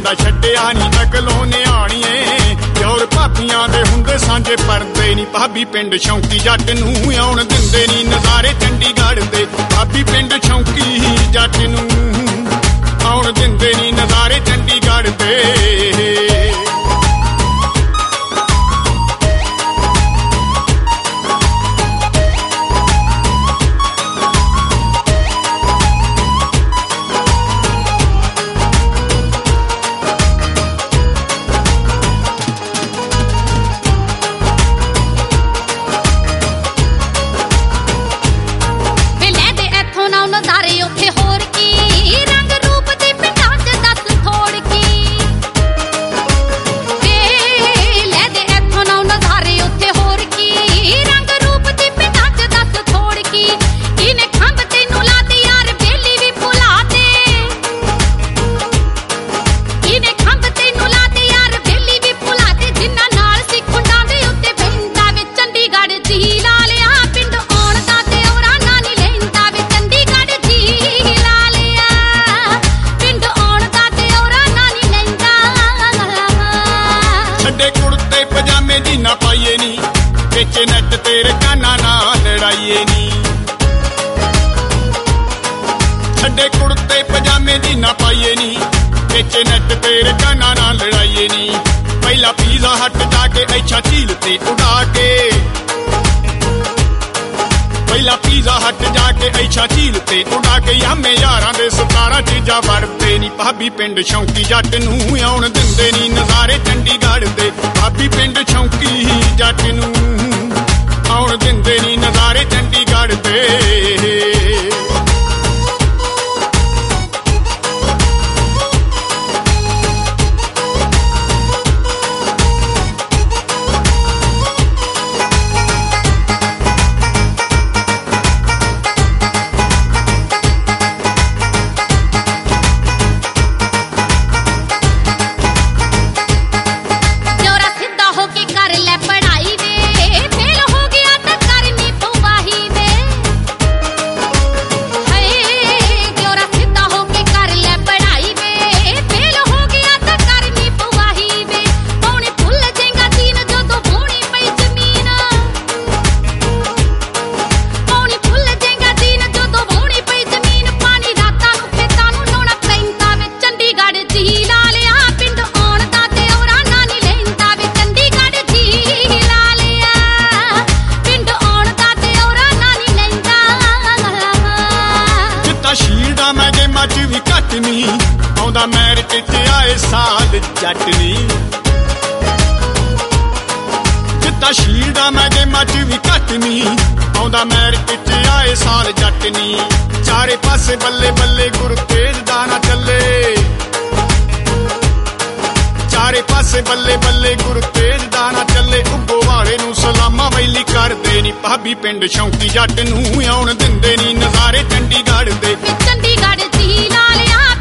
ਜਾਂਦਾ ਛੱਡਿਆ ਨੀ ਅਕਲੋਂ ਨਿਆਣੀਏ ਯੋਰ ਭਾਬੀਆਂ ਦੇ ਹੁੰਦੇ ਸਾਂਝੇ ਪਰਦੇ ਨੀ ਭਾਬੀ ਪਿੰਡ ਸ਼ੌਂਕੀ ਜੱਟ ਨੂੰ ਆਉਣ ਦਿੰਦੇ ਨੀ ਨਜ਼ਾਰੇ ਚੰਡੀਗੜ੍ਹ ਦੇ ਭਾਬੀ ਪਿੰਡ ਸ਼ੌਂਕੀ ਜੱਟ ਨੂੰ ਆਉਣ ਦਿੰਦੇ ਨੀ ਨਜ਼ਾਰੇ ਚੰਡੀਗੜ੍ਹ ਦੇ ਵਿੱਚ ਨੱਟ ਤੇਰੇ ਕਾਨਾਂ ਨਾਲ ਲੜਾਈਏ ਨੀ ਛੱਡੇ ਕੁੜਤੇ ਪਜਾਮੇ ਦੀ ਨਾ ਪਾਈਏ ਨੀ ਵਿੱਚ ਨੱਟ ਤੇਰੇ ਕਾਨਾਂ ਨਾਲ ਲੜਾਈਏ ਨੀ ਪਹਿਲਾ ਪੀਜ਼ਾ ਹੱਟ ਜਾ ਕੇ ਐਛਾ ਝੀਲ ਤੇ ਉਡਾ ਕੇ ਪਹਿਲਾ ਪੀਜ਼ਾ ਹੱਟ ਜਾ ਕੇ ਐਛਾ ਝੀਲ ਤੇ ਉਡਾ ਕੇ ਯਾਮੇ ਯਾਰਾਂ ਦੇ 17 ਚੀਜ਼ਾਂ ਵਰਤੇ ਨੀ ਭਾਬੀ ਪਿੰਡ ਸ਼ੌਂਕੀ ਜੱਟ ਨੂੰ ਆਉਣ ਦਿੰਦੇ ਨੀ ਨਜ਼ਾਰੇ ਚੰਡੀਗੜ੍ਹ ਦੇ ਭਾਬੀ ਪਿੰਡ ਸ਼ੌਂਕੀ ਜੱਟ ਨੂੰ ਆਉਣ ਦਿੰਦੇ ਨੀ ਨਜ਼ਾਰੇ ਚੰਡੀਗੜ੍ਹ ਦੇ ਆਉਂਦਾ ਮੈਰਿਟ ਚ ਆਏ ਸਾਲ ਜੱਟ ਨੀ ਜਿੱਤਾ ਸ਼ੀਲਡਾ ਮੈਂ ਗੇਮਾਂ ਚ ਵੀ ਘੱਟ ਨੀ ਆਉਂਦਾ ਮੈਰਿਟ ਚ ਆਏ ਸਾਲ ਜੱਟ ਨੀ ਚਾਰੇ ਪਾਸੇ ਬੱਲੇ ਬੱਲੇ ਗੁਰੂ ਤੇਜ ਦਾ ਨਾ ਚੱਲੇ ਚਾਰੇ ਪਾਸੇ ਬੱਲੇ ਬੱਲੇ ਗੁਰੂ ਤੇਜ ਦਾ ਨਾ ਚੱਲੇ ਉੱਗੋ ਵਾਲੇ ਨੂੰ ਸਲਾਮਾਂ ਵੈਲੀ ਕਰਦੇ ਨੀ ਭਾਬੀ ਪਿੰਡ ਸ਼ੌਂਕੀ ਜੱਟ ਨੂੰ ਆਉਣ ਦਿੰਦੇ ਨੀ ਨਜ਼ਾਰੇ ਚੰਡੀਗੜ੍ਹ ਦੇ ਚੰਡੀਗੜ੍ਹ ਦੀ ਲਾਲਿਆ